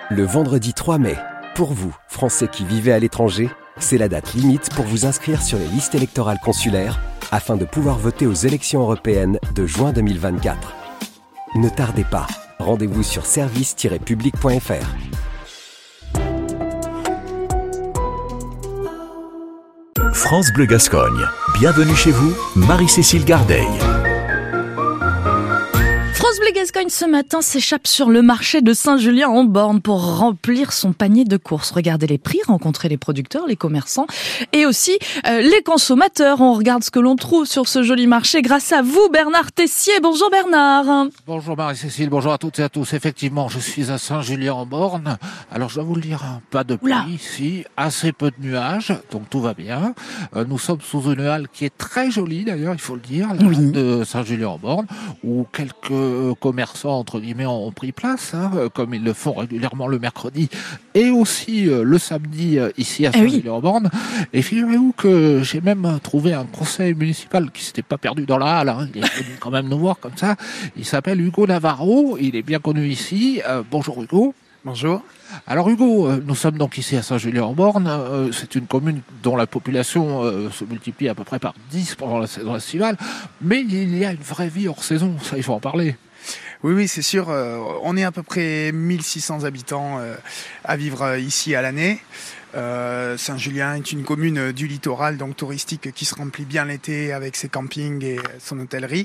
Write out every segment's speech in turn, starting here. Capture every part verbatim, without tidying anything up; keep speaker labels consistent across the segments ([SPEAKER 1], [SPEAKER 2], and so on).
[SPEAKER 1] Le vendredi trois mai, pour vous, Français qui vivez à l'étranger, c'est la date limite pour vous inscrire sur les listes électorales consulaires afin de pouvoir voter aux élections européennes de juin deux mille vingt-quatre. Ne tardez pas, rendez-vous sur service tiret public point f r.
[SPEAKER 2] France Bleu Gascogne. Bienvenue chez vous, Marie-Cécile Gardeil.
[SPEAKER 3] France Bleu Gascogne ce matin s'échappe sur le marché de Saint-Julien-en-Born pour remplir son panier de courses. Regardez les prix, rencontrer les producteurs, les commerçants et aussi euh, les consommateurs. On regarde ce que l'on trouve sur ce joli marché grâce à vous, Bernard Tessier. Bonjour Bernard.
[SPEAKER 4] Bonjour Marie-Cécile, bonjour à toutes et à tous. Effectivement, je suis à Saint-Julien-en-Born. Alors je dois vous le dire, hein, pas de pluie
[SPEAKER 3] Oula.
[SPEAKER 4] ici, assez peu de nuages, donc tout va bien. Euh, nous sommes sous une halle qui est très jolie d'ailleurs, il faut le dire, la
[SPEAKER 3] Oui.
[SPEAKER 4] halle de Saint-Julien-en-Born, où quelques commerçants entre guillemets ont pris place, hein, comme ils le font régulièrement le mercredi et aussi euh, le samedi euh, ici à
[SPEAKER 3] Eh oui.
[SPEAKER 4] Saint-Julien-en-Born. Et figurez-vous que j'ai même trouvé un conseil municipal qui s'était pas perdu dans la halle, hein. Il est venu quand même nous voir comme ça. Il s'appelle Hugo Navarro, il est bien connu ici. Euh, bonjour Hugo.
[SPEAKER 5] Bonjour.
[SPEAKER 4] Alors Hugo, euh, nous sommes donc ici à Saint-Julien-en-Born. Euh, c'est une commune dont la population euh, se multiplie à peu près par dix pendant la saison estivale, mais il y a une vraie vie hors saison, ça il faut en parler.
[SPEAKER 5] Oui, oui, c'est sûr. euh, on est à peu près mille six cents habitants euh, à vivre euh, ici à l'année. Euh, Saint-Julien est une commune du littoral, donc touristique, qui se remplit bien l'été avec ses campings et son hôtellerie.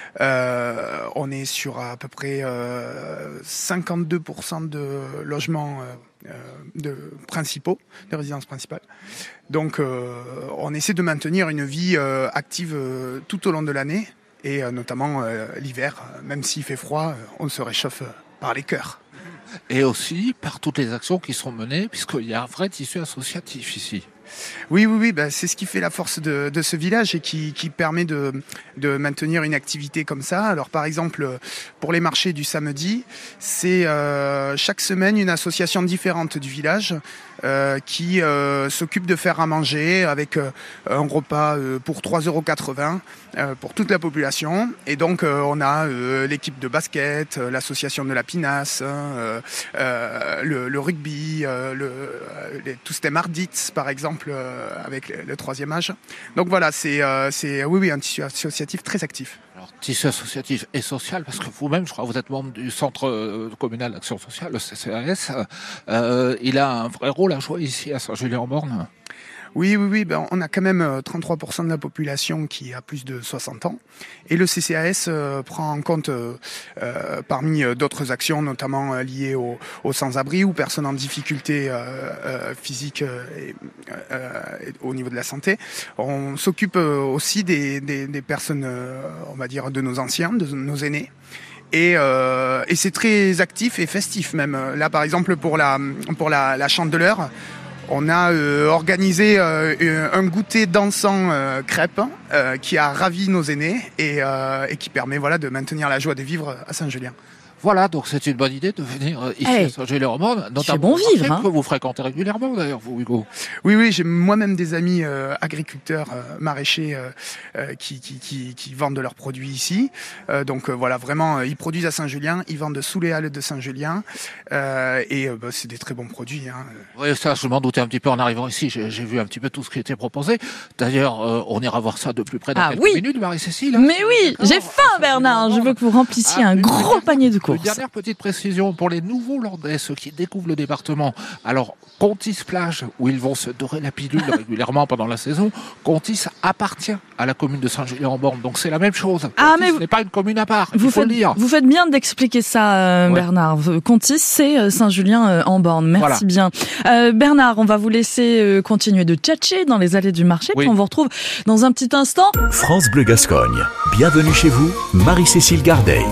[SPEAKER 5] Euh, on est sur à peu près euh, cinquante-deux pour cent de logements euh, de principaux, de résidences principales. Donc, euh, on essaie de maintenir une vie euh, active euh, tout au long de l'année. Et euh, notamment euh, l'hiver, euh, même s'il fait froid, euh, on se réchauffe euh, par les cœurs.
[SPEAKER 4] Et aussi par toutes les actions qui sont menées, puisqu'il y a un vrai tissu associatif ici.
[SPEAKER 5] Oui, oui, oui, bah, c'est ce qui fait la force de, de ce village et qui, qui permet de, de maintenir une activité comme ça. Alors par exemple, pour les marchés du samedi, c'est euh, chaque semaine une association différente du village euh, qui euh, s'occupe de faire à manger avec euh, un repas euh, pour trois euros quatre-vingts euh, pour toute la population. Et donc euh, on a euh, l'équipe de basket, euh, l'association de la pinasse, euh, euh, le, le rugby, euh, le, les, tout ce Mardits par exemple, euh, avec le, le troisième âge. Donc voilà, c'est, euh, c'est oui, oui, un tissu associatif très actif.
[SPEAKER 4] Alors, tissu associatif et social, parce que vous-même, je crois, vous êtes membre du Centre euh, communal d'action sociale, le C C A S. Euh, il a un vrai rôle à jouer ici à Saint-Julien-en-Born.
[SPEAKER 5] Oui, oui, oui. Ben, on a quand même trente-trois pour cent de la population qui a plus de soixante ans. Et le C C A S euh, prend en compte, euh, euh, parmi d'autres actions, notamment euh, liées aux, aux sans-abri ou personnes en difficulté euh, euh, physique euh, et, euh, et au niveau de la santé. On s'occupe euh, aussi des, des, des personnes, euh, on va dire, de nos anciens, de nos aînés. Et, euh, et c'est très actif et festif même. Là, par exemple, pour la, pour la, la Chandeleur, on a euh, organisé euh, un goûter dansant euh, crêpes euh, qui a ravi nos aînés et, euh, et qui permet voilà, de maintenir la joie de vivre à Saint-Julien.
[SPEAKER 4] Voilà, donc c'est une bonne idée de venir ici
[SPEAKER 3] Hey,
[SPEAKER 4] à Saint-Julien-en-Born, notamment
[SPEAKER 3] bon
[SPEAKER 4] au marché
[SPEAKER 3] vivre, hein.
[SPEAKER 4] que vous fréquentez régulièrement d'ailleurs, vous Hugo.
[SPEAKER 5] Oui, oui, j'ai moi-même des amis euh, agriculteurs, euh, maraîchers euh, euh, qui, qui, qui, qui vendent leurs produits ici. Euh, donc euh, voilà, vraiment, euh, ils produisent à Saint-Julien, ils vendent sous les halles de Saint-Julien euh, et euh, bah, c'est des très bons produits. Hein.
[SPEAKER 4] Oui, ça, je m'en doutais un petit peu en arrivant ici. J'ai, j'ai vu un petit peu tout ce qui était proposé. D'ailleurs, euh, on ira voir ça de plus près dans
[SPEAKER 3] Ah
[SPEAKER 4] quelques
[SPEAKER 3] oui.
[SPEAKER 4] minutes, Marie-Cécile. hein,
[SPEAKER 3] Mais
[SPEAKER 4] si vous
[SPEAKER 3] oui,
[SPEAKER 4] êtes d'accord,
[SPEAKER 3] j'ai
[SPEAKER 4] à
[SPEAKER 3] faim Bernard, je veux que vous remplissiez
[SPEAKER 4] Ah,
[SPEAKER 3] un
[SPEAKER 4] une
[SPEAKER 3] gros
[SPEAKER 4] dernière-
[SPEAKER 3] panier de
[SPEAKER 4] Une
[SPEAKER 3] courses.
[SPEAKER 4] dernière petite précision pour les nouveaux Landais, ceux qui découvrent le département. Alors, Contis plage, où ils vont se dorer la pilule régulièrement pendant la saison, Contis appartient à la commune de Saint-Julien-en-Born. Donc c'est la même chose.
[SPEAKER 3] Ah,
[SPEAKER 4] Contis
[SPEAKER 3] mais vous-
[SPEAKER 4] n'est pas une commune à part,
[SPEAKER 3] Vous
[SPEAKER 4] il faut
[SPEAKER 3] faites,
[SPEAKER 4] le dire.
[SPEAKER 3] vous faites bien d'expliquer ça, euh,
[SPEAKER 4] Ouais.
[SPEAKER 3] Bernard. Contis, c'est euh, Saint-Julien-en-Born. Merci
[SPEAKER 4] Voilà.
[SPEAKER 3] bien. Euh, Bernard, on va vous laisser euh, continuer de tchatcher dans les allées du marché.
[SPEAKER 4] Oui.
[SPEAKER 3] Puis on vous retrouve dans un petit instant.
[SPEAKER 2] France Bleu Gascogne. Bienvenue chez vous, Marie-Cécile Gardeil.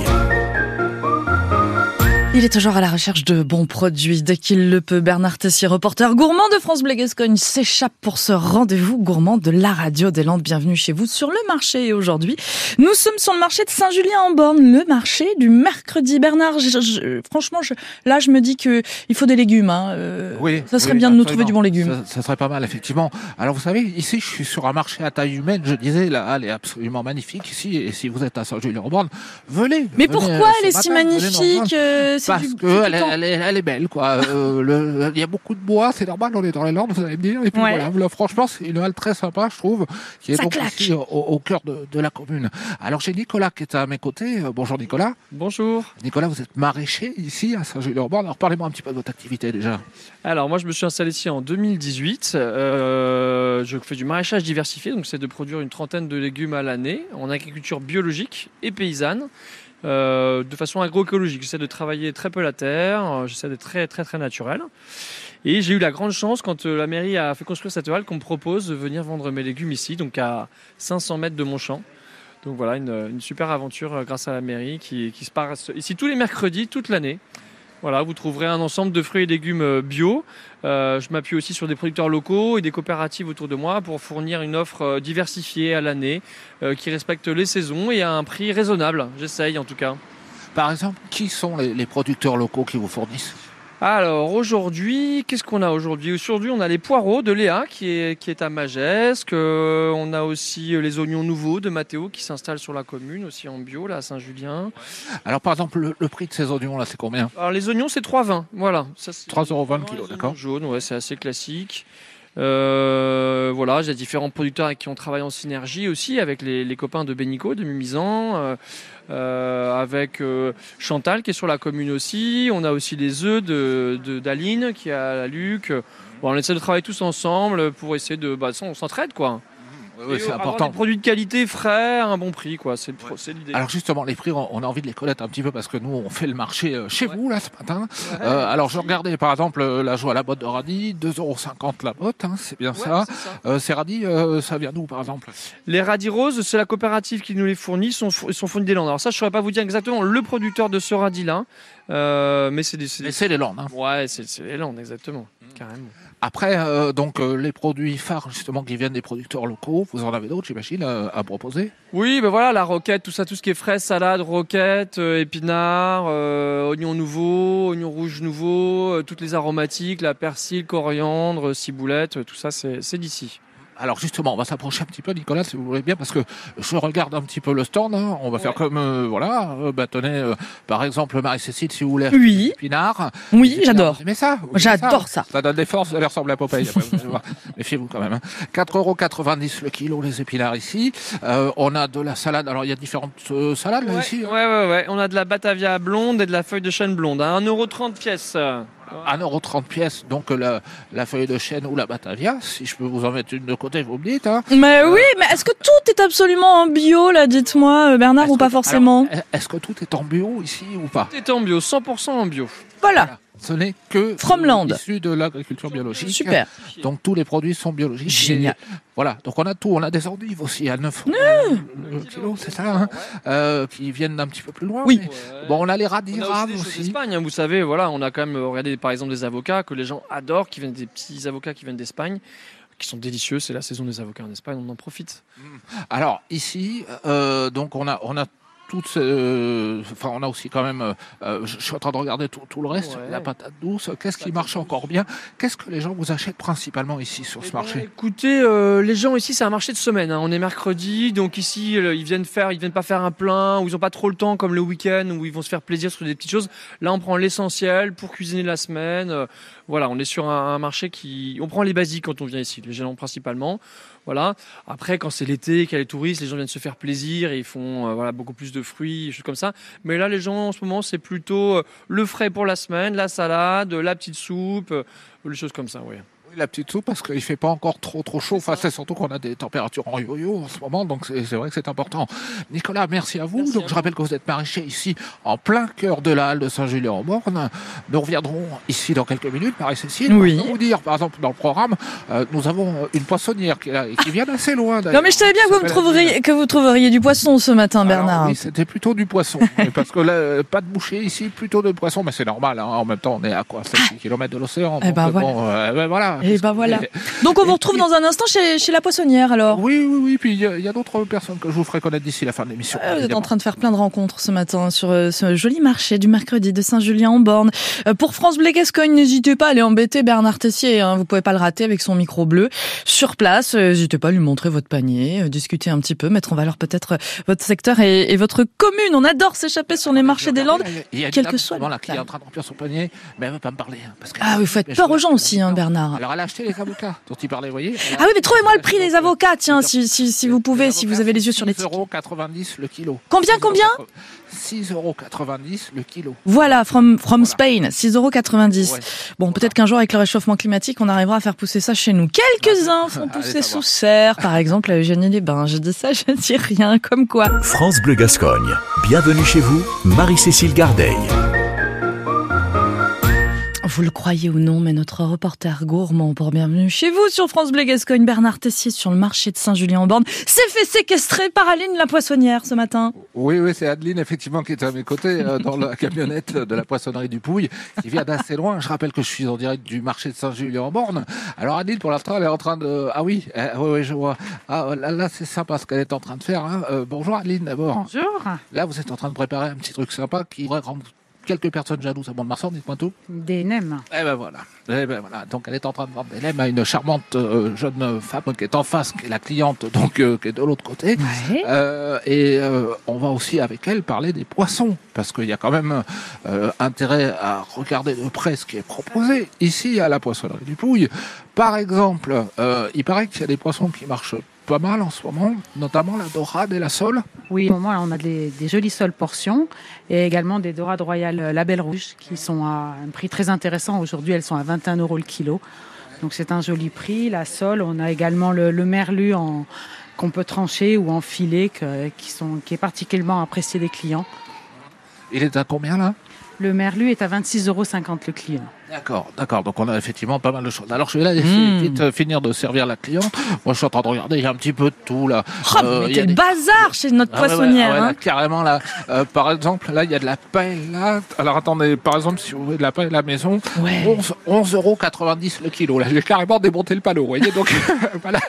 [SPEAKER 3] Il est toujours à la recherche de bons produits. Dès qu'il le peut, Bernard Tessier, reporter gourmand de France Bleu Gascogne, s'échappe pour ce rendez-vous gourmand de la radio des Landes. Bienvenue chez vous sur le marché. Et aujourd'hui, nous sommes sur le marché de Saint-Julien-en-Born, le marché du mercredi. Bernard, je, je, franchement, je, là, je me dis que il faut des légumes. Hein. Euh,
[SPEAKER 4] Oui,
[SPEAKER 3] ça serait
[SPEAKER 4] oui,
[SPEAKER 3] bien de nous
[SPEAKER 4] absolument.
[SPEAKER 3] trouver du bon légume.
[SPEAKER 4] Ça, ça serait pas mal, effectivement. Alors, vous savez, ici, je suis sur un marché à taille humaine. Je disais, la halle est absolument magnifique ici. Et si vous êtes à Saint-Julien-en-Born, venez.
[SPEAKER 3] Mais
[SPEAKER 4] venez,
[SPEAKER 3] pourquoi
[SPEAKER 4] euh,
[SPEAKER 3] elle est
[SPEAKER 4] ce
[SPEAKER 3] si
[SPEAKER 4] matin, venez nous
[SPEAKER 3] magnifique
[SPEAKER 4] rejoindre.
[SPEAKER 3] euh, c'est
[SPEAKER 4] Parce
[SPEAKER 3] du,
[SPEAKER 4] qu'elle elle, elle, elle est belle, quoi. euh, le, il y a beaucoup de bois, c'est normal, on est dans les Landes, vous allez me dire. Et puis
[SPEAKER 3] Ouais.
[SPEAKER 4] voilà, là, franchement, c'est une halle très sympa, je trouve, qui est
[SPEAKER 3] Ça
[SPEAKER 4] donc
[SPEAKER 3] claque.
[SPEAKER 4] ici au, au cœur de, de la commune. Alors j'ai Nicolas qui est à mes côtés. Euh, bonjour Nicolas.
[SPEAKER 6] Bonjour.
[SPEAKER 4] Nicolas, vous êtes maraîcher ici à Saint-Julien-en-Borne. Alors parlez-moi un petit peu de votre activité déjà.
[SPEAKER 6] Alors moi je me suis installé ici en deux mille dix-huit. Euh, je fais du maraîchage diversifié, donc c'est de produire une trentaine de légumes à l'année en agriculture biologique et paysanne. Euh, de façon agroécologique. J'essaie de travailler très peu la terre, euh, j'essaie d'être très très très naturel. Et j'ai eu la grande chance quand euh, la mairie a fait construire cette halle qu'on me propose de venir vendre mes légumes ici, donc à cinq cents mètres de mon champ. Donc voilà, une, une super aventure euh, grâce à la mairie qui, qui se passe ici tous les mercredis, toute l'année. Voilà, vous trouverez un ensemble de fruits et légumes bio. Euh, je m'appuie aussi sur des producteurs locaux et des coopératives autour de moi pour fournir une offre diversifiée à l'année euh, qui respecte les saisons et à un prix raisonnable. J'essaye en tout cas.
[SPEAKER 4] Par exemple, qui sont les, les producteurs locaux qui vous fournissent ?
[SPEAKER 6] Alors aujourd'hui, qu'est-ce qu'on a aujourd'hui ? Aujourd'hui, on a les poireaux de Léa qui est, qui est à Magesque. Euh, on a aussi les oignons nouveaux de Mathéo qui s'installe sur la commune, aussi en bio, là à Saint-Julien.
[SPEAKER 4] Alors par exemple, le, le prix de ces oignons là, c'est combien ?
[SPEAKER 6] Alors les oignons, c'est trois vingt. Voilà. Ça, c'est
[SPEAKER 4] trois euros vingt le
[SPEAKER 6] les
[SPEAKER 4] kilo,
[SPEAKER 6] oignons
[SPEAKER 4] d'accord.
[SPEAKER 6] jaunes, ouais, c'est assez classique. Euh, voilà, j'ai différents producteurs avec qui on travaille en synergie aussi, avec les, les copains de Bénico, de Mimizan, euh, euh, avec euh, Chantal qui est sur la commune aussi. On a aussi les œufs de, de, d'Aline qui est à la Luc. Bon, on essaie de travailler tous ensemble pour essayer de... Bah, on s'entraide, quoi.
[SPEAKER 4] Oui, c'est
[SPEAKER 6] avoir
[SPEAKER 4] important.
[SPEAKER 6] des produits de qualité frais à un bon prix, quoi. C'est, le, c'est l'idée.
[SPEAKER 4] Alors justement, les prix, on a envie de les connaître un petit peu parce que nous, on fait le marché chez
[SPEAKER 6] Ouais.
[SPEAKER 4] vous là ce matin.
[SPEAKER 6] Ouais,
[SPEAKER 4] Euh, alors je regardais par exemple la joie à la botte de radis, deux euros cinquante la botte, hein, c'est bien
[SPEAKER 6] Ouais,
[SPEAKER 4] ça.
[SPEAKER 6] c'est ça.
[SPEAKER 4] Euh, ces radis, euh, ça vient d'où par exemple ?
[SPEAKER 6] Les radis roses, c'est la coopérative qui nous les fournit, ils sont, ils sont fournis des Landes. Alors ça, je ne saurais pas vous dire exactement le producteur de ce radis-là, euh, mais c'est des... C'est
[SPEAKER 4] Mais
[SPEAKER 6] des...
[SPEAKER 4] c'est les Landes. Hein.
[SPEAKER 6] Ouais, c'est, c'est les Landes, exactement, carrément.
[SPEAKER 4] Après, euh, donc euh, les produits phares justement qui viennent des producteurs locaux, vous en avez d'autres, j'imagine, euh, à proposer ?
[SPEAKER 6] Oui, ben voilà, la roquette, tout ça, tout ce qui est frais, salade, roquette, euh, épinards, euh, oignons nouveaux, oignons rouges nouveaux, euh, toutes les aromatiques, la persil, coriandre, ciboulette, euh, tout ça, c'est, c'est d'ici.
[SPEAKER 4] Alors justement, on va s'approcher un petit peu, Nicolas, si vous voulez bien, parce que je regarde un petit peu le stand. Hein. On va faire
[SPEAKER 6] Ouais.
[SPEAKER 4] comme, euh, voilà, euh, bah, tenez, euh, par exemple, Marie-Cécile, si vous voulez,
[SPEAKER 3] Oui,
[SPEAKER 4] épinards.
[SPEAKER 3] oui,
[SPEAKER 4] Les épinards,
[SPEAKER 3] j'adore.
[SPEAKER 4] Vous aimez ça ? Vous aimez
[SPEAKER 3] J'adore ça.
[SPEAKER 4] Ça donne des forces, vous allez ressembler à Popeye. Après, vous allez voir. Méfiez-vous quand même. Hein. quatre euros quatre-vingt-dix le kilo, les épinards ici. Euh, on a de la salade. Alors, il y a différentes euh, salades là,
[SPEAKER 6] Ouais,
[SPEAKER 4] ici.
[SPEAKER 6] ouais, ouais, ouais, on a de la batavia blonde et de la feuille de chêne blonde, à un euro trente pièces.
[SPEAKER 4] un euro trente pièces, donc la, la feuille de chêne ou la batavia. Si je peux vous en mettre une de côté, vous me dites. Hein.
[SPEAKER 3] Mais oui, mais est-ce que tout est absolument en bio, là, dites-moi, Bernard,
[SPEAKER 4] Est-ce
[SPEAKER 3] ou pas
[SPEAKER 4] que-
[SPEAKER 3] forcément?
[SPEAKER 4] alors, est-ce que tout est en bio ici ou pas ?
[SPEAKER 6] Tout est en bio, cent pour cent en bio.
[SPEAKER 3] Voilà,
[SPEAKER 4] Ce n'est que
[SPEAKER 3] From Land.
[SPEAKER 4] issu de l'agriculture biologique.
[SPEAKER 3] super.
[SPEAKER 4] Donc tous les produits sont biologiques.
[SPEAKER 3] Génial.
[SPEAKER 4] Et voilà, donc on a tout. On a des endives aussi à neuf euros le kilo, c'est ça, hein, euh, qui viennent d'un petit peu plus loin.
[SPEAKER 3] Oui.
[SPEAKER 4] mais- Bon, on a les radis
[SPEAKER 6] On a aussi
[SPEAKER 4] raves
[SPEAKER 6] des choses
[SPEAKER 4] aussi.
[SPEAKER 6] d'Espagne, hein, vous savez, voilà, on a quand même regardé par exemple des avocats que les gens adorent, qui viennent des petits avocats qui viennent d'Espagne, qui sont délicieux. C'est la saison des avocats en Espagne, on en profite.
[SPEAKER 4] Alors ici, euh, donc on a on a toutes, euh, enfin on a aussi quand même. Euh, je suis en train de regarder tout, tout le reste.
[SPEAKER 6] Ouais.
[SPEAKER 4] La patate douce. Qu'est-ce qui
[SPEAKER 6] Patate
[SPEAKER 4] marche
[SPEAKER 6] douce.
[SPEAKER 4] encore bien ? Qu'est-ce que les gens vous achètent principalement ici sur ce
[SPEAKER 6] Eh ben,
[SPEAKER 4] marché ?
[SPEAKER 6] écoutez, euh, les gens ici, c'est un marché de semaine. Hein. On est mercredi, donc ici, euh, ils viennent faire, ils viennent pas faire un plein, ou ils ont pas trop le temps, comme le week-end, où ils vont se faire plaisir sur des petites choses. Là, on prend l'essentiel pour cuisiner la semaine. Euh, voilà, on est sur un, un marché qui, on prend les basiques quand on vient ici, les gens principalement. Voilà. Après, quand c'est l'été, qu'il y a les touristes, les gens viennent se faire plaisir et ils font euh, voilà, beaucoup plus de fruits, des choses comme ça. Mais là, les gens, en ce moment, c'est plutôt euh, le frais pour la semaine, la salade, la petite soupe, euh, les choses comme ça, oui.
[SPEAKER 4] Oui, la petite soupe parce qu'il fait pas encore trop trop chaud. Enfin, c'est surtout qu'on a des températures en yo-yo en ce moment, donc c'est, c'est vrai que c'est important. Nicolas, merci à vous.
[SPEAKER 6] Merci
[SPEAKER 4] donc
[SPEAKER 6] à
[SPEAKER 4] je
[SPEAKER 6] vous.
[SPEAKER 4] rappelle que vous êtes maraîcher ici en plein cœur de la halle de Saint-Julien-en-Borne. Nous reviendrons ici dans quelques minutes, Marie-Cécile.
[SPEAKER 3] Oui.
[SPEAKER 4] On va vous dire, par exemple, dans le programme, euh, nous avons une poissonnière qui, est là, et qui vient d'assez loin.
[SPEAKER 3] Non,
[SPEAKER 4] d'ailleurs.
[SPEAKER 3] mais je savais bien que vous, me
[SPEAKER 4] Ça s'appelle
[SPEAKER 3] trouveriez, que vous trouveriez du poisson ce matin,
[SPEAKER 4] Alors,
[SPEAKER 3] Bernard.
[SPEAKER 4] oui, c'était plutôt du poisson. parce que là, euh, pas de boucher ici, plutôt de poisson, mais c'est normal. Hein. En même temps, on est à quoi, sept kilomètres de l'océan.
[SPEAKER 3] Eh
[SPEAKER 4] donc,
[SPEAKER 3] ben,
[SPEAKER 4] bon, euh, ben, voilà,
[SPEAKER 3] Et ben voilà. Donc on vous retrouve dans un instant chez, chez la poissonnière alors.
[SPEAKER 4] Oui, oui, oui. Puis il y a, a d'autres personnes que je vous ferai connaître d'ici la fin de l'émission.
[SPEAKER 3] Euh, vous êtes en train de faire plein de rencontres ce matin sur euh, ce joli marché du mercredi de Saint-Julien-en-Born. Euh, pour France Bleu Gascogne, n'hésitez pas à aller embêter Bernard Tessier. Hein, vous pouvez pas le rater avec son micro bleu. Sur place, euh, n'hésitez pas à lui montrer votre panier, euh, discuter un petit peu, mettre en valeur peut-être votre secteur et, et votre commune. On adore s'échapper sur les marchés des Landes, quel que soit.
[SPEAKER 4] Là, qui est en train de remplir son panier, mais elle veut pas me parler. Hein, parce que
[SPEAKER 3] ah oui, vous faites peur aux gens aussi, hein, Bernard.
[SPEAKER 4] Alors elle a acheté les avocats dont il parlait, vous voyez.
[SPEAKER 3] Ah oui, mais trouvez-moi le prix des avocats, tiens, si, si, si vous pouvez, si vous avez les yeux sur les tickets.
[SPEAKER 4] six euros quatre-vingt-dix le kilo.
[SPEAKER 3] Combien, combien
[SPEAKER 4] six euros quatre-vingt-dix le kilo.
[SPEAKER 3] Voilà, from, from voilà. Spain, six euros quatre-vingt-dix.
[SPEAKER 4] Ouais.
[SPEAKER 3] Bon, voilà. Peut-être qu'un jour, avec le réchauffement climatique, on arrivera à faire pousser ça chez nous. Quelques-uns font pousser sous serre, par exemple, à Eugénie-les-Bains. Je dis ça, je dis rien, comme quoi.
[SPEAKER 2] France Bleu Gascogne. Bienvenue chez vous, Marie-Cécile Gardeil.
[SPEAKER 3] Vous le croyez ou non, mais notre reporter gourmand pour Bienvenue chez vous sur France Bleu Gascogne, Bernard Tessier, sur le marché de Saint-Julien-en-Born, s'est fait séquestrer par Aline la poissonnière ce matin.
[SPEAKER 4] Oui, oui, c'est Adeline effectivement qui était à mes côtés euh, dans la camionnette de la poissonnerie du Pouille, qui vient d'assez loin. Je rappelle que je suis en direct du marché de Saint-Julien-en-Born. Alors Adeline, pour l'instant, elle est en train de... Ah oui, euh, oui, oui, je vois. Ah, là, là c'est sympa ce qu'elle est en train de faire. Hein. Euh, bonjour Adeline d'abord.
[SPEAKER 7] Bonjour.
[SPEAKER 4] Là, vous êtes en train de préparer un petit truc sympa qui pourrait rendre quelques personnes jalouses à Mont-de-Marsan, dites-moi tout.
[SPEAKER 7] Des nems.
[SPEAKER 4] Eh ben voilà. Eh ben voilà. Donc elle est en train de vendre des nems à une charmante euh, jeune femme qui est en face, qui est la cliente, donc euh, qui est de l'autre côté.
[SPEAKER 7] Ouais.
[SPEAKER 4] Euh, et euh, on va aussi avec elle parler des poissons, parce qu'il y a quand même euh, intérêt à regarder de près ce qui est proposé ici à la poissonnerie du Pouille. Par exemple, euh, il paraît qu'il y a des poissons qui marchent pas mal en ce moment, notamment la dorade et la sole.
[SPEAKER 7] Oui, au moment là, on a des, des jolies soles portions et également des dorades royales label rouge qui sont à un prix très intéressant. Aujourd'hui, elles sont à vingt et un euros le kilo. Donc c'est un joli prix. La sole, on a également le, le merlu en, qu'on peut trancher ou en filet que, qui, sont, qui est particulièrement apprécié des clients.
[SPEAKER 4] Il est à combien là ?
[SPEAKER 7] Le merlu est à vingt-six euros cinquante le kilo.
[SPEAKER 4] D'accord, d'accord. Donc on a effectivement pas mal de choses. Alors je vais là laisser mmh. vite euh, finir de servir la cliente. Moi je suis en train de regarder, il y a un petit peu de tout là.
[SPEAKER 3] Oh, euh, mais quel des... bazar chez notre ah, poissonnière.
[SPEAKER 4] Ouais, ouais,
[SPEAKER 3] hein.
[SPEAKER 4] là, carrément là. Euh, par exemple, là il y a de la paille là. Alors attendez, par exemple, si vous voulez de la paille à la maison,
[SPEAKER 3] ouais.
[SPEAKER 4] onze euros quatre-vingt-dix le kilo. Là, j'ai carrément démonté le panneau, vous voyez. Donc voilà.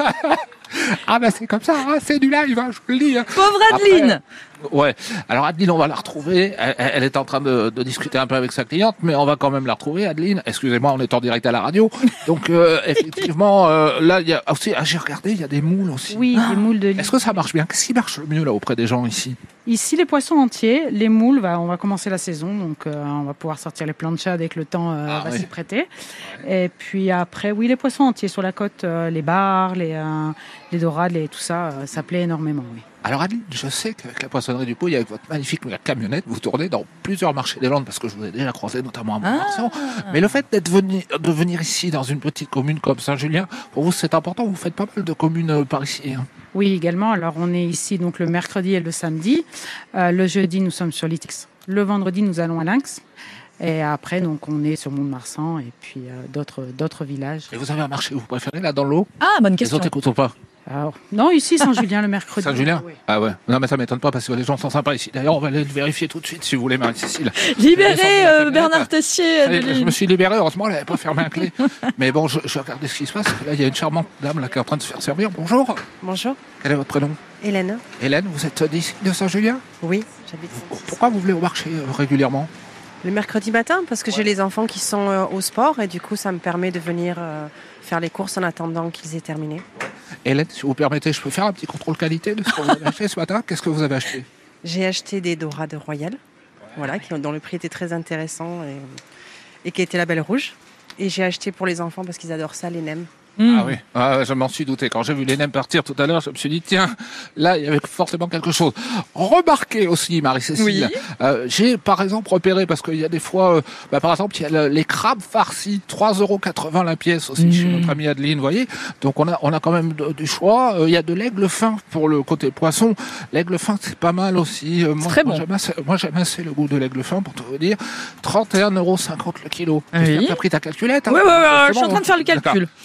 [SPEAKER 4] Ah bah c'est comme ça, hein, c'est du live, hein, je vous le dis. Hein.
[SPEAKER 3] Pauvre Adeline.
[SPEAKER 4] Après, ouais. Alors Adeline, on va la retrouver. Elle, elle est en train de, de discuter un peu avec sa cliente, mais on va quand même la retrouver, Adeline. Excusez-moi, on est en direct à la radio. Donc euh, effectivement, euh, là, il y a aussi, ah, j'ai regardé, il y a des moules aussi.
[SPEAKER 7] Oui, ah. des moules de lit.
[SPEAKER 4] Est-ce que ça marche bien ? Qu'est-ce qui marche le mieux là auprès des gens ici ?
[SPEAKER 7] Ici, les poissons entiers, les moules, bah, on va commencer la saison, donc euh, on va pouvoir sortir les planchas dès que le temps euh,
[SPEAKER 4] ah,
[SPEAKER 7] va
[SPEAKER 4] oui.
[SPEAKER 7] s'y prêter. Ouais. Et puis après, oui, les poissons entiers sur la côte, euh, les bars, les, euh, les dorades, les, tout ça, euh, ça plaît énormément, oui.
[SPEAKER 4] Alors Adeline, je sais qu'avec la poissonnerie du Pouille, avec votre magnifique camionnette, vous tournez dans plusieurs marchés des Landes, parce que je vous ai déjà croisé, notamment à Mont-de-Marsan. Ah. Mais le fait d'être venu, de venir ici, dans une petite commune comme Saint-Julien, pour vous c'est important, vous faites pas mal de communes par ici. Hein.
[SPEAKER 7] Oui, également. Alors on est ici donc le mercredi et le samedi. Euh, le jeudi, nous sommes sur l'Itix. Le vendredi, nous allons à Lynx. Et après, donc, on est sur Mont-de-Marsan et puis euh, d'autres, d'autres villages.
[SPEAKER 4] Et vous avez un marché où vous préférez, là, dans l'eau ?
[SPEAKER 3] Ah, bonne question.
[SPEAKER 4] Les autres écoutent pas.
[SPEAKER 7] Alors, non, ici, Saint-Julien, le mercredi.
[SPEAKER 4] Saint-Julien ?
[SPEAKER 7] Oui.
[SPEAKER 4] Ah ouais. Non, mais ça m'étonne pas parce que les gens sont sympas ici. D'ailleurs, on va aller le vérifier tout de suite, si vous voulez, Marie-Cécile.
[SPEAKER 3] Libérez euh, Bernard Tessier.
[SPEAKER 4] Allez, je me suis libéré. Heureusement, elle n'avait pas fermé un clé. Mais bon, je, je regardais ce qui se passe. Là, il y a une charmante dame là, qui est en train de se faire servir. Bonjour.
[SPEAKER 8] Bonjour.
[SPEAKER 4] Quel est votre prénom ?
[SPEAKER 8] Hélène.
[SPEAKER 4] Hélène, vous êtes d'ici, de Saint-Julien ?
[SPEAKER 8] Oui, j'habite.
[SPEAKER 4] Pourquoi vous venez au marché euh, régulièrement ?
[SPEAKER 8] Le mercredi matin, parce que
[SPEAKER 4] ouais.
[SPEAKER 8] j'ai les enfants qui sont euh, au sport et du coup, ça me permet de venir euh, faire les courses en attendant qu'ils aient terminé.
[SPEAKER 4] Hélène, si vous permettez, je peux faire un petit contrôle qualité de ce que vous avez acheté ce matin ? Qu'est-ce que vous avez acheté ?
[SPEAKER 8] J'ai acheté des dorades royales, voilà, qui, dont le prix était très intéressant et, et qui était label rouge. Et j'ai acheté pour les enfants parce qu'ils adorent ça, les nems.
[SPEAKER 4] Mmh. Ah oui, ah, je m'en suis douté. Quand j'ai vu les nems partir tout à l'heure, je me suis dit, tiens, là, il y avait forcément quelque chose. Remarquez aussi, Marie-Cécile, oui. euh, j'ai par exemple repéré, parce qu'il y a des fois, euh, bah, par exemple, il y a le, les crabes farcis, trois euros quatre-vingts la pièce aussi, mmh. chez notre amie Adeline, vous voyez. Donc on a, on a quand même de, du choix. Euh, il y a de l'aigle fin pour le côté poisson. L'aigle fin, c'est pas mal aussi. Euh, moi,
[SPEAKER 3] très
[SPEAKER 4] moi,
[SPEAKER 3] bon.
[SPEAKER 4] J'aime assez, moi, j'aime assez le goût de l'aigle fin, pour tout vous dire. trente et un euros cinquante le kilo.
[SPEAKER 3] Oui.
[SPEAKER 4] Tu as pris ta calculette, hein,
[SPEAKER 3] Oui, oui, oui, je suis en train de faire le calcul.
[SPEAKER 4] Ouais, ok.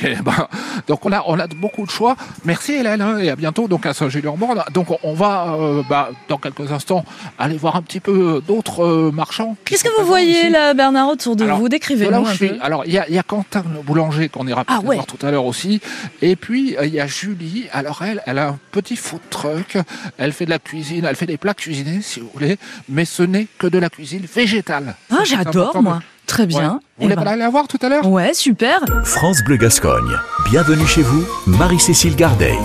[SPEAKER 4] Ok, bah, donc on a, on a beaucoup de choix. Merci Hélène, hein, et à bientôt donc à Saint-Julien-en-Borne. Donc on, on va euh, bah, dans quelques instants aller voir un petit peu d'autres euh, marchands.
[SPEAKER 3] Qu'est-ce que vous voyez ici. là, Bernard, autour de
[SPEAKER 4] alors,
[SPEAKER 3] vous? Décrivez-nous un peu.
[SPEAKER 4] Alors il y a, y a Quentin le boulanger qu'on ira peut-être
[SPEAKER 3] ah, ouais.
[SPEAKER 4] voir tout à l'heure aussi. Et puis il euh, y a Julie. Alors elle, elle a un petit food truck. Elle fait de la cuisine, elle fait des plats cuisinés si vous voulez, mais ce n'est que de la cuisine végétale.
[SPEAKER 3] Ah, j'adore moi. De... Très bien.
[SPEAKER 4] Ouais. Vous voulez ben... pas aller la voir tout à l'heure?
[SPEAKER 3] Ouais, super.
[SPEAKER 2] France Bleu Gascogne. Bienvenue chez vous, Marie-Cécile Gardeil.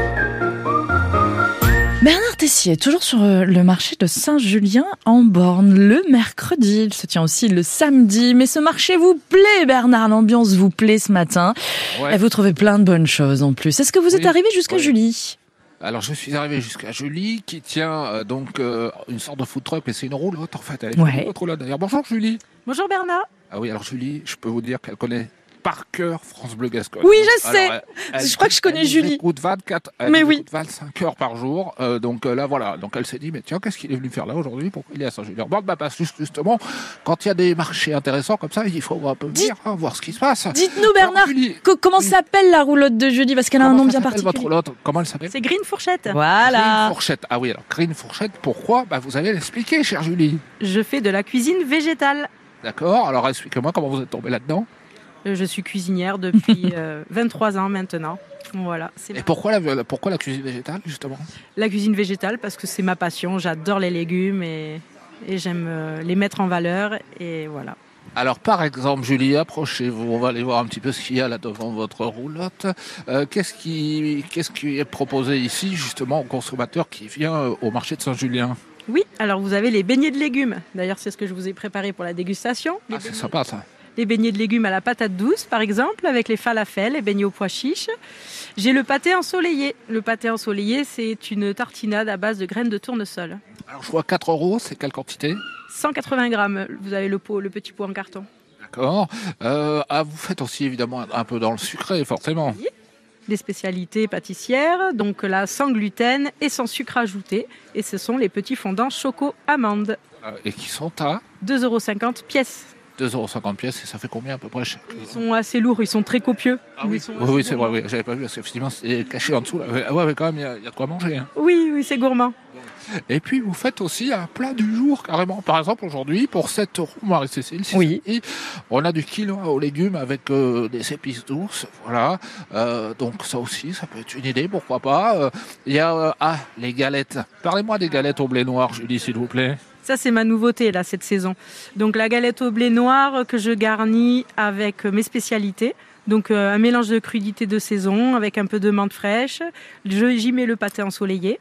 [SPEAKER 3] Bernard Tessier, toujours sur le marché de Saint-Julien-en-Borne, le mercredi. Il se tient aussi le samedi. Mais ce marché vous plaît, Bernard? L'ambiance vous plaît ce matin? Ouais. Et vous trouvez plein de bonnes choses en plus. Est-ce que vous êtes oui. arrivé jusqu'à oui. Julie?
[SPEAKER 4] Alors je suis arrivé jusqu'à Julie qui tient euh, donc euh, une sorte de food truck, mais c'est une roulotte en fait. Elle est
[SPEAKER 3] ouais.
[SPEAKER 4] une autre roulotte d'ailleurs. Bonjour Julie.
[SPEAKER 9] Bonjour Bernard.
[SPEAKER 4] Ah oui, alors Julie, je peux vous dire qu'elle connaît par cœur France Bleu Gascogne.
[SPEAKER 3] Oui, je sais.
[SPEAKER 4] Alors, elle, elle,
[SPEAKER 3] je crois que je connais
[SPEAKER 4] elle
[SPEAKER 3] Julie.
[SPEAKER 4] Écoute vingt-quatre, elle
[SPEAKER 3] mais oui.
[SPEAKER 4] écoute vingt-cinq heures par jour. Euh, donc euh, là, voilà. Donc elle s'est dit, mais tiens, qu'est-ce qu'il est venu faire là aujourd'hui? Pourquoi il est à Saint-Julien-en-Borne? Bah parce que justement, quand il y a des marchés intéressants comme ça, il faut un peu venir, hein, voir ce qui se passe.
[SPEAKER 3] Dites-nous Bernard, Julie, que, comment oui. s'appelle la roulotte de Julie? Parce qu'elle a un nom bien particulier.
[SPEAKER 4] Votre roulotte, comment elle s'appelle?
[SPEAKER 9] C'est Green Fourchette.
[SPEAKER 3] Voilà.
[SPEAKER 4] Green Fourchette. Ah oui, alors Green Fourchette. Pourquoi? Bah vous allez l'expliquer, chère Julie.
[SPEAKER 9] Je fais de la cuisine végétale.
[SPEAKER 4] D'accord. Alors expliquez-moi comment vous êtes tombée là-dedans.
[SPEAKER 9] Je suis cuisinière depuis euh, vingt-trois ans maintenant. Voilà, c'est
[SPEAKER 4] Et pourquoi la, pourquoi la cuisine végétale, justement?
[SPEAKER 9] La cuisine végétale, parce que c'est ma passion. J'adore les légumes et, et j'aime euh, les mettre en valeur. Et voilà.
[SPEAKER 4] Alors, par exemple, Julie, approchez-vous. On va aller voir un petit peu ce qu'il y a là devant votre roulotte. Euh, qu'est-ce qui, qu'est-ce qui est proposé ici, justement, au consommateur qui vient au marché de Saint-Julien?
[SPEAKER 9] Oui, alors vous avez les beignets de légumes. D'ailleurs, c'est ce que je vous ai préparé pour la dégustation.
[SPEAKER 4] Les ah, c'est sympa, ça.
[SPEAKER 9] Les beignets de légumes à la patate douce, par exemple, avec les falafels, les beignets aux pois chiches. J'ai le pâté ensoleillé. Le pâté ensoleillé, c'est une tartinade à base de graines de tournesol.
[SPEAKER 4] Alors, je vois quatre euros, c'est quelle quantité?
[SPEAKER 9] cent quatre-vingts grammes. Vous avez le pot, le petit pot en carton.
[SPEAKER 4] D'accord. Euh, ah, vous faites aussi, évidemment, un peu dans le sucré, forcément.
[SPEAKER 9] Oui. Des spécialités pâtissières, donc là, sans gluten et sans sucre ajouté. Et ce sont les petits fondants choco-amandes.
[SPEAKER 4] Euh, et qui sont à
[SPEAKER 9] deux euros cinquante pièces.
[SPEAKER 4] deux euros cinquante pièces, et ça fait combien à peu près?
[SPEAKER 9] Ils sont assez lourds, ils sont très copieux.
[SPEAKER 4] Ah oui, oui, oui c'est vrai, oui. J'avais pas vu, parce qu'effectivement, c'est caché en dessous. Là. Ah ouais, mais quand même, il y, y a de quoi manger. Hein.
[SPEAKER 9] Oui, oui, c'est gourmand.
[SPEAKER 4] Et puis, vous faites aussi un plat du jour, carrément. Par exemple, aujourd'hui, pour sept euros, Marie-Cécile,
[SPEAKER 3] oui.
[SPEAKER 4] on a du quinoa aux légumes avec euh, des épices douces. Voilà. Euh, donc, ça aussi, ça peut être une idée, pourquoi pas. Il euh, y a, euh, ah, les galettes. Parlez-moi des galettes au blé noir, Julie, s'il vous plaît.
[SPEAKER 9] Ça, c'est ma nouveauté, là, cette saison. Donc, la galette au blé noir que je garnis avec mes spécialités. Donc, euh, un mélange de crudités de saison avec un peu de menthe fraîche. Je, j'y mets le pâté ensoleillé.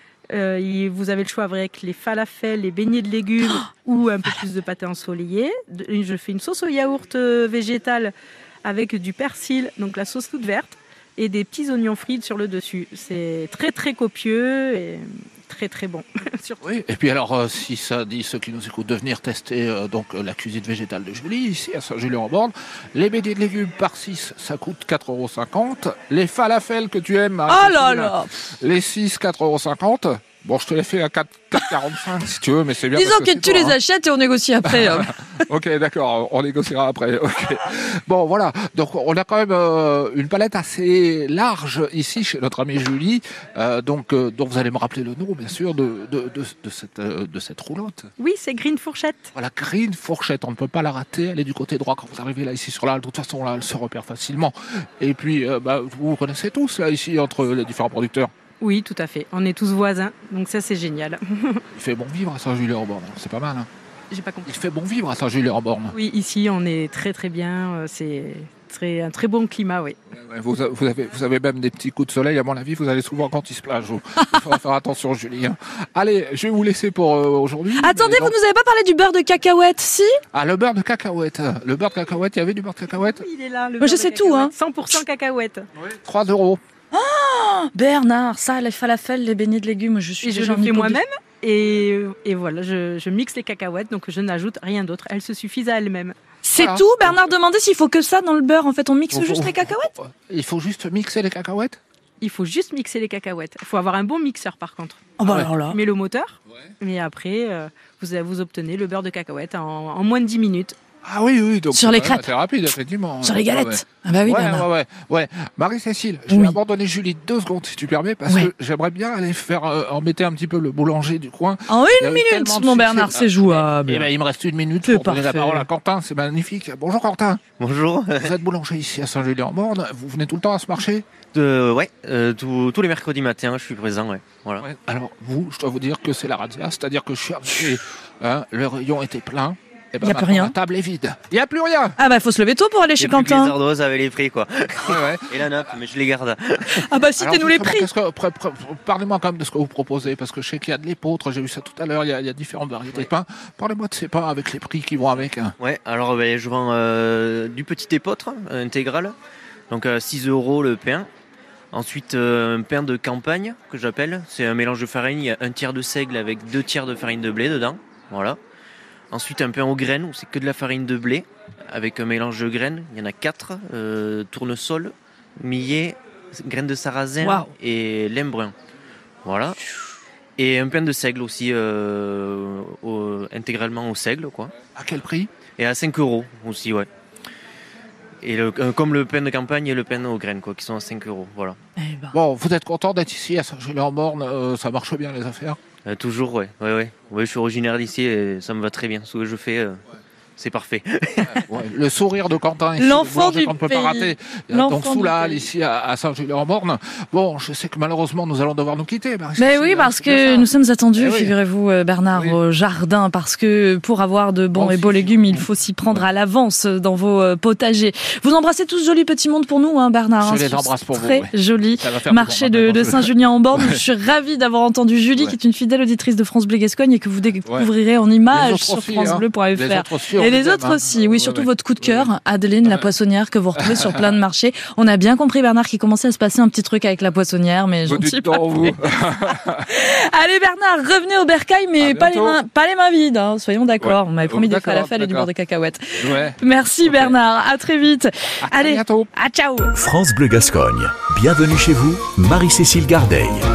[SPEAKER 9] Euh, vous avez le choix avec les falafels, les beignets de légumes oh ou un peu plus de pâté ensoleillé. Je fais une sauce au yaourt végétale avec du persil, donc la sauce toute verte, et des petits oignons frits sur le dessus. C'est très, très copieux et très, très bon.
[SPEAKER 4] Oui, et puis alors, euh, si ça dit ceux qui nous écoutent de venir tester euh, donc, euh, la cuisine végétale de Julie, ici à Saint-Julien-en-Borne, les beignets de légumes par six, ça coûte quatre euros cinquante. Les falafels que tu aimes,
[SPEAKER 3] oh là là,
[SPEAKER 4] les six, quatre euros cinquante. Bon, je te l'ai fait à quatre euros quarante-cinq si tu veux, mais c'est bien.
[SPEAKER 3] Disons que,
[SPEAKER 4] que
[SPEAKER 3] tu
[SPEAKER 4] toi,
[SPEAKER 3] les
[SPEAKER 4] hein.
[SPEAKER 3] achètes et on négocie après. Hein.
[SPEAKER 4] Ok, d'accord, on négociera après. Okay. Bon, voilà. Donc, on a quand même euh, une palette assez large ici chez notre amie Julie. Euh, donc, euh, donc, vous allez me rappeler le nom, bien sûr, de, de, de, de, cette, euh, de cette roulotte.
[SPEAKER 9] Oui, c'est Green Fourchette.
[SPEAKER 4] Voilà, Green Fourchette. On ne peut pas la rater. Elle est du côté droit quand vous arrivez là, ici sur la. De toute façon, là, elle se repère facilement. Et puis, euh, bah, vous vous connaissez tous, là, ici, entre les différents producteurs.
[SPEAKER 9] Oui, tout à fait. On est tous voisins, donc ça, c'est génial.
[SPEAKER 4] Il fait bon vivre à Saint-Julien-en-Borne, c'est pas mal. Hein.
[SPEAKER 9] J'ai pas compris.
[SPEAKER 4] Il fait bon vivre à Saint-Julien-en-Borne.
[SPEAKER 9] Oui, ici, on est très très bien. C'est très, un très bon climat, oui.
[SPEAKER 4] Ouais, ouais, vous, vous, avez, vous avez même des petits coups de soleil, à mon avis, vous allez souvent quand il se plage. Il faudra faire attention, Julie. Hein. Allez, je vais vous laisser pour euh, aujourd'hui.
[SPEAKER 3] Attendez, donc... vous nous avez pas parlé du beurre de cacahuète, si?
[SPEAKER 4] Ah, le beurre de cacahuète. Le beurre de cacahuète, il y avait du beurre de cacahuète?
[SPEAKER 9] Oui, il est là, le
[SPEAKER 3] Moi, je sais tout, hein.
[SPEAKER 9] cent pour cent cacahuète.
[SPEAKER 4] Oui. trois euros.
[SPEAKER 3] Oh, Bernard, ça, les falafels, les beignets de légumes, je suis
[SPEAKER 9] et
[SPEAKER 3] déjà
[SPEAKER 9] je le fais moi-même. Et, et voilà, je, je mixe les cacahuètes, donc je n'ajoute rien d'autre. Elles se suffisent à elles-mêmes.
[SPEAKER 3] C'est
[SPEAKER 4] voilà.
[SPEAKER 3] tout? Bernard demandait s'il faut que ça dans le beurre. En fait, on mixe
[SPEAKER 4] faut,
[SPEAKER 3] juste
[SPEAKER 4] faut,
[SPEAKER 3] les cacahuètes?
[SPEAKER 4] Il faut juste mixer les cacahuètes?
[SPEAKER 9] Il faut juste mixer les cacahuètes. Il faut avoir un bon mixeur, par contre.
[SPEAKER 3] Oh bah alors là.
[SPEAKER 9] Tu mets le moteur,
[SPEAKER 4] ouais.
[SPEAKER 9] Mais après, euh, vous, vous obtenez le beurre de cacahuète en, en moins de dix minutes.
[SPEAKER 4] Ah oui, oui. Donc
[SPEAKER 3] Sur les
[SPEAKER 4] c'est
[SPEAKER 3] crêpes.
[SPEAKER 4] rapide, effectivement.
[SPEAKER 3] Sur les galettes.
[SPEAKER 4] Ouais, ouais.
[SPEAKER 3] Ah bah oui,
[SPEAKER 4] ouais,
[SPEAKER 3] Bernard.
[SPEAKER 4] ouais, ouais, ouais. Marie-Cécile, je
[SPEAKER 3] Oui.
[SPEAKER 4] vais abandonner Julie deux secondes si tu permets, parce
[SPEAKER 3] Ouais.
[SPEAKER 4] que j'aimerais bien aller faire euh, embêter un petit peu le boulanger du coin.
[SPEAKER 3] En
[SPEAKER 4] Il y a
[SPEAKER 3] une
[SPEAKER 4] eu tellement
[SPEAKER 3] minute,
[SPEAKER 4] de
[SPEAKER 3] mon
[SPEAKER 4] succès.
[SPEAKER 3] Bernard, c'est jouable.
[SPEAKER 4] Eh ben, il me reste une minute
[SPEAKER 3] C'est
[SPEAKER 4] pour donner la
[SPEAKER 3] parfait.
[SPEAKER 4] parole à Quentin, c'est magnifique. Bonjour Quentin.
[SPEAKER 10] Bonjour.
[SPEAKER 4] Vous êtes boulanger ici à Saint-Julien-en-Borne. Vous venez tout le temps à ce marché?
[SPEAKER 10] Euh, ouais, euh, tous tous les mercredis matins, je suis présent. Ouais. Voilà.
[SPEAKER 4] Ouais. Alors vous, je dois vous dire que c'est la razzia, c'est-à-dire que je suis arrivé, hein, le rayon était plein. Et ben
[SPEAKER 3] Y a plus
[SPEAKER 4] maintenant,
[SPEAKER 3] rien.
[SPEAKER 4] La table est vide. Il n'y a plus rien.
[SPEAKER 3] Ah bah faut se lever tôt pour aller
[SPEAKER 10] Il y
[SPEAKER 3] chez
[SPEAKER 10] a plus que les
[SPEAKER 3] Quentin.
[SPEAKER 10] ardoises avec les prix, quoi.
[SPEAKER 4] Ouais, ouais.
[SPEAKER 10] Et la nappe, mais je les garde.
[SPEAKER 3] Ah bah
[SPEAKER 4] Alors,
[SPEAKER 3] citez-nous les
[SPEAKER 4] justement,
[SPEAKER 3] prix.
[SPEAKER 4] qu'est-ce que- pr- pr- Parlez-moi quand même de ce que vous proposez, parce que je sais qu'il y a de l'épeautre, j'ai vu ça tout à l'heure, il y a, il y a différentes variétés de pain. Parlez-moi de ces pains avec les prix qui vont avec. hein.
[SPEAKER 10] Ouais, alors ben, je vends euh, du petit épeautre euh, intégral, donc euh, six euros le pain. Ensuite, euh, un pain de campagne que j'appelle. C'est un mélange de farine, il y a un tiers de seigle avec deux tiers de farine de blé dedans. Voilà. Ensuite, un pain aux graines où c'est que de la farine de blé avec un mélange de graines. Il y en a quatre euh, tournesol, millet, graines de sarrasin
[SPEAKER 3] Waouh.
[SPEAKER 10] et lin brun. Voilà. Et un pain de seigle aussi, euh, au- intégralement au seigle, quoi.
[SPEAKER 4] À quel prix?
[SPEAKER 10] Et à cinq euros aussi, ouais. Et le, euh, comme le pain de campagne et le pain aux graines, quoi, qui sont à cinq euros, voilà.
[SPEAKER 3] Eh ben.
[SPEAKER 4] Bon, vous êtes content d'être ici à Saint-Julien-en-Borne, euh, ça marche bien les affaires?
[SPEAKER 10] Euh, toujours, ouais, ouais, ouais. Ouais, je suis originaire d'ici et ça me va très bien. Ce que je fais, euh, c'est parfait.
[SPEAKER 4] Ouais, le sourire de Quentin ici,
[SPEAKER 3] L'enfant
[SPEAKER 4] le boulanger
[SPEAKER 3] du
[SPEAKER 4] qu'on ne peut
[SPEAKER 3] pays.
[SPEAKER 4] pas rater.
[SPEAKER 3] L'enfant
[SPEAKER 4] Donc sous
[SPEAKER 3] du
[SPEAKER 4] la halle
[SPEAKER 3] pays.
[SPEAKER 4] ici à, à Saint-Julien-en-Borne. Bon, je sais que malheureusement nous allons devoir nous quitter.
[SPEAKER 3] Mais oui, parce que nous sommes attendus,
[SPEAKER 4] Eh oui.
[SPEAKER 3] figurez-vous, euh, Bernard,
[SPEAKER 4] Oui.
[SPEAKER 3] au jardin, parce que pour avoir de bons
[SPEAKER 4] Bon,
[SPEAKER 3] et
[SPEAKER 4] si,
[SPEAKER 3] beaux
[SPEAKER 4] si.
[SPEAKER 3] légumes, il faut s'y prendre à l'avance dans vos euh, potagers. Vous embrassez tous ce joli petit monde pour nous, hein, Bernard.
[SPEAKER 4] Je
[SPEAKER 3] hein,
[SPEAKER 4] les
[SPEAKER 3] sur
[SPEAKER 4] embrasse
[SPEAKER 3] ce
[SPEAKER 4] pour vous,
[SPEAKER 3] Très
[SPEAKER 4] ouais.
[SPEAKER 3] joli
[SPEAKER 4] Ça va faire
[SPEAKER 3] marché
[SPEAKER 4] plaisir,
[SPEAKER 3] de,
[SPEAKER 4] maintenant,
[SPEAKER 3] de
[SPEAKER 4] je-
[SPEAKER 3] Saint-Julien-en-Borne. Je suis ravie d'avoir entendu Julie,
[SPEAKER 4] Ouais.
[SPEAKER 3] qui est une fidèle auditrice de France Bleu Gascogne et que vous découvrirez en
[SPEAKER 4] Les
[SPEAKER 3] images
[SPEAKER 4] autres
[SPEAKER 3] sur
[SPEAKER 4] aussi,
[SPEAKER 3] France
[SPEAKER 4] hein.
[SPEAKER 3] Bleu point F
[SPEAKER 4] Les
[SPEAKER 3] R.
[SPEAKER 4] autres aussi, on
[SPEAKER 3] Et les
[SPEAKER 4] les aime,
[SPEAKER 3] autres
[SPEAKER 4] hein.
[SPEAKER 3] aussi, oui,
[SPEAKER 4] Ouais,
[SPEAKER 3] surtout
[SPEAKER 4] ouais.
[SPEAKER 3] votre coup de cœur, Adeline, la poissonnière, que vous retrouvez sur plein de marchés. On a bien compris, Bernard, qu'il commençait à se passer un petit truc avec la poissonnière, mais j'en
[SPEAKER 4] Vous
[SPEAKER 3] suis
[SPEAKER 4] dites
[SPEAKER 3] pas
[SPEAKER 4] donc, vous.
[SPEAKER 3] Allez Bernard, revenez au bercail, mais
[SPEAKER 4] À
[SPEAKER 3] pas les,
[SPEAKER 4] bientôt.
[SPEAKER 3] mains, pas les mains vides, hein, soyons d'accord.
[SPEAKER 4] Ouais.
[SPEAKER 3] On m'avait promis des
[SPEAKER 4] D'accord,
[SPEAKER 3] falafels et du
[SPEAKER 4] d'accord.
[SPEAKER 3] beurre de cacahuètes.
[SPEAKER 4] Ouais.
[SPEAKER 3] Merci
[SPEAKER 4] Ok.
[SPEAKER 3] Bernard, à très vite.
[SPEAKER 4] À très
[SPEAKER 3] Allez,
[SPEAKER 4] bientôt.
[SPEAKER 3] à ciao.
[SPEAKER 2] France Bleu Gascogne. Bienvenue chez vous, Marie-Cécile Gardeil.